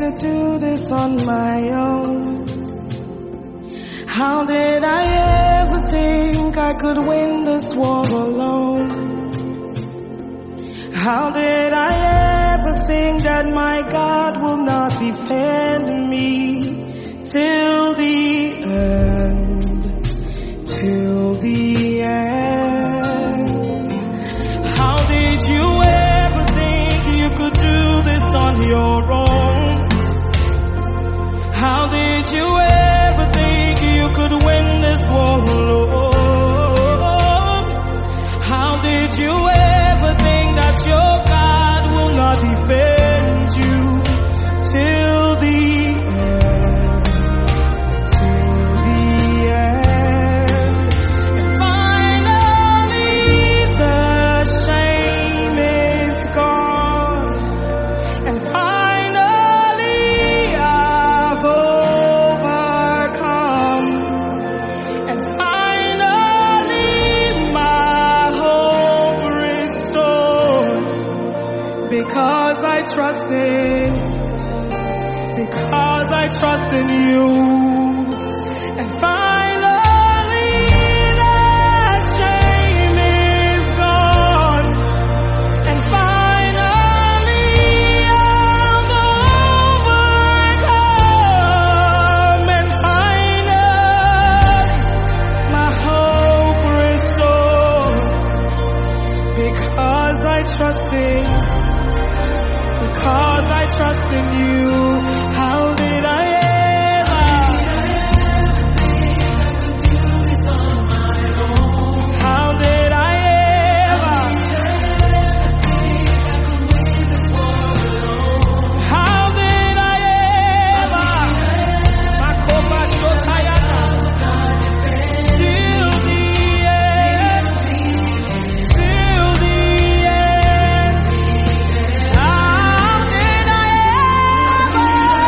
ever do this on my own? How did I ever think I could win this war alone? How did I ever think that my God will not defend me till the end, till the end? How did you ever think you could do this on your own? How did you ever think you could win this war alone? How did you ever think that your God will not defend you till the end, till the end? And finally the shame is gone, and finally I've overcome, and finally my hope restored, because I trust in you. And finally the shame is gone, and finally I've overcome, and finally my hope restored, because I trust in you. How did I ever? How did I ever? How did I ever? Makoba Shotayana. Till the end. Till the end. How did I ever?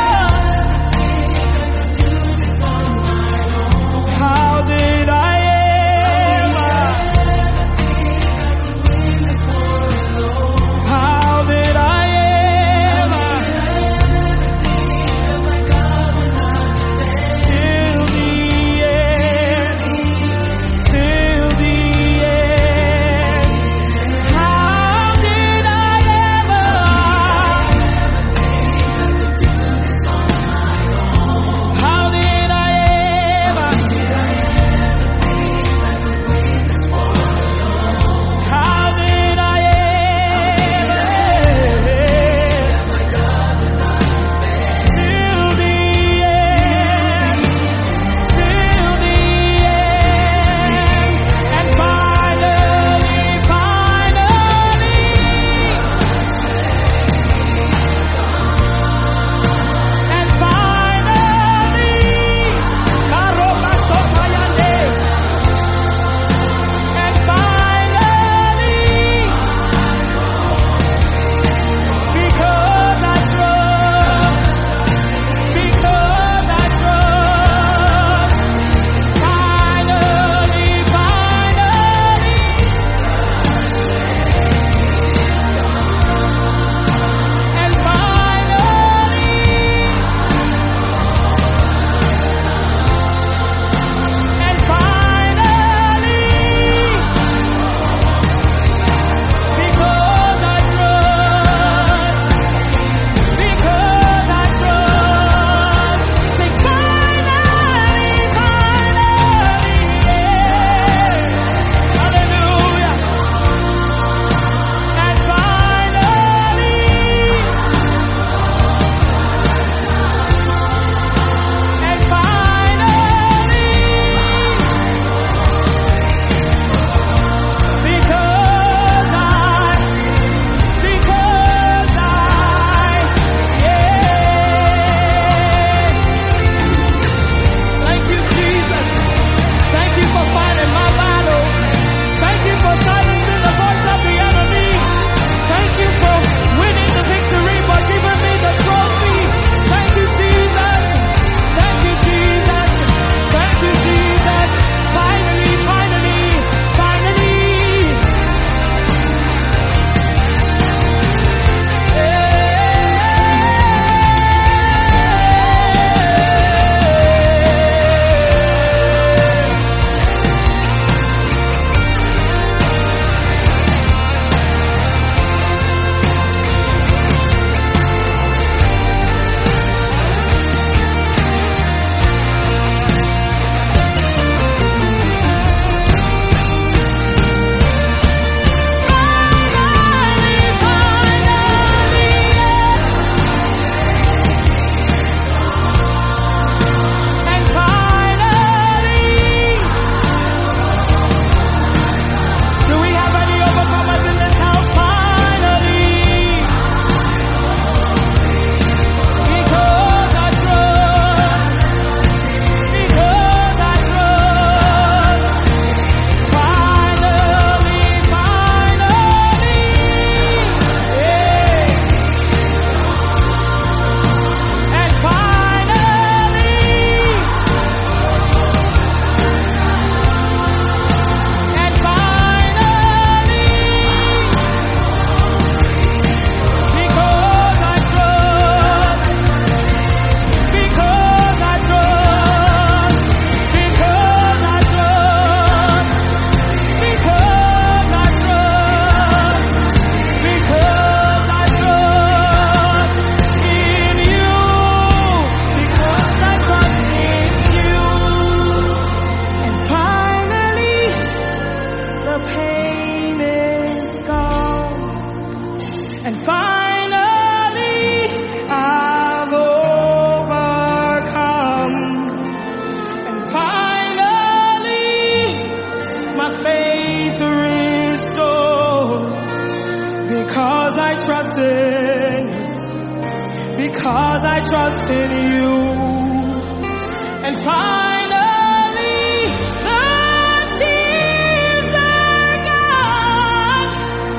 because I trust in you. And finally, the tears are gone.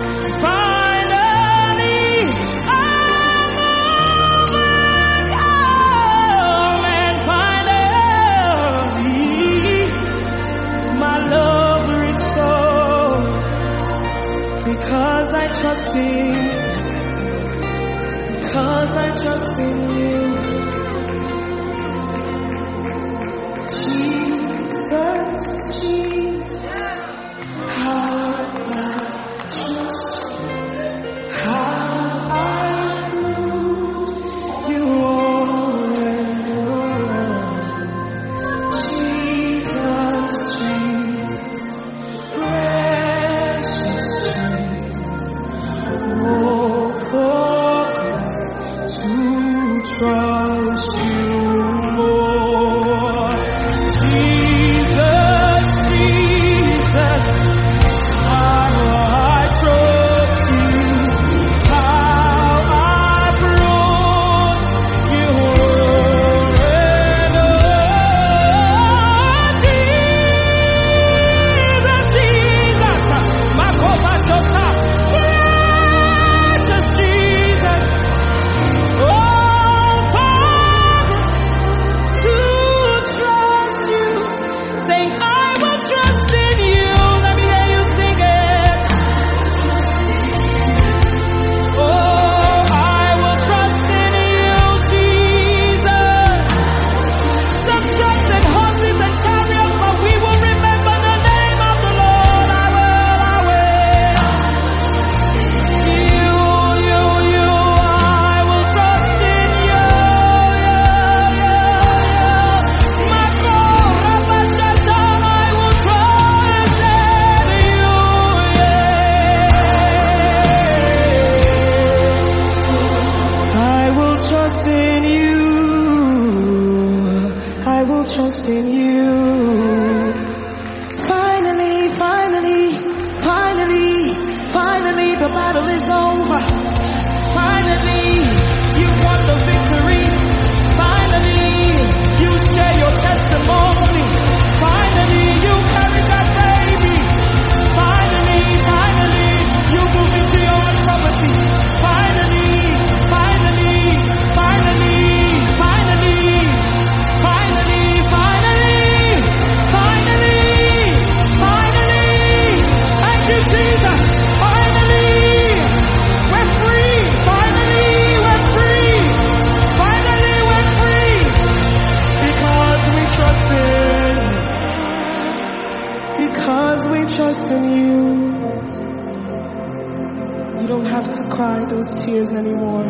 Finally, I'm overcome. And finally, my love restored because I trust in you. Because I trust in you. Jesus, Jesus, how I trust you, how I prove you are and Jesus, Jesus, precious Jesus, oh, for to trust you more. Jesus, Jesus, how I trust you, how I prove you and Jesus, Jesus, my Kopashota, precious Jesus. Trust in you. Finally, finally, finally, finally, the battle is over. Finally, you won the victory. Finally, you share your testimony. Finally, you carry that baby. Finally, finally, you move into your own property. Finally, finally, finally, finally, finally. Jesus, finally, we're free. Finally, we're free. Finally, we're free. Because we trust in you. Because we trust in you. You don't have to cry those tears anymore.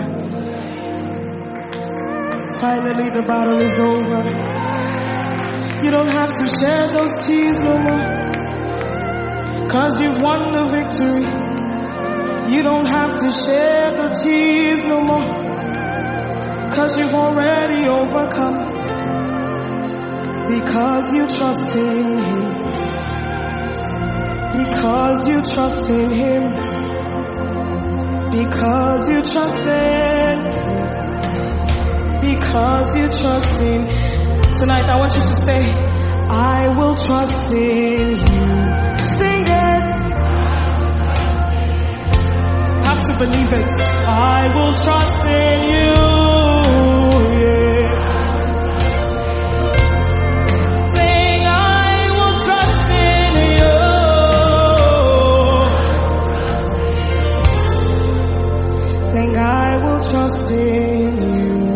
Finally, the battle is over. You don't have to share those tears no more. Cause you've won the victory. You don't have to share the tears no more. Cause you've already overcome. Because you trust in Him. Because you trust in Him. Because you trust in. Because you trust in. Tonight I want you to say, I will trust in you. Sing it. Have to believe it. I will trust in you. Yeah. Sing, I will trust in you. Sing, I will trust in you.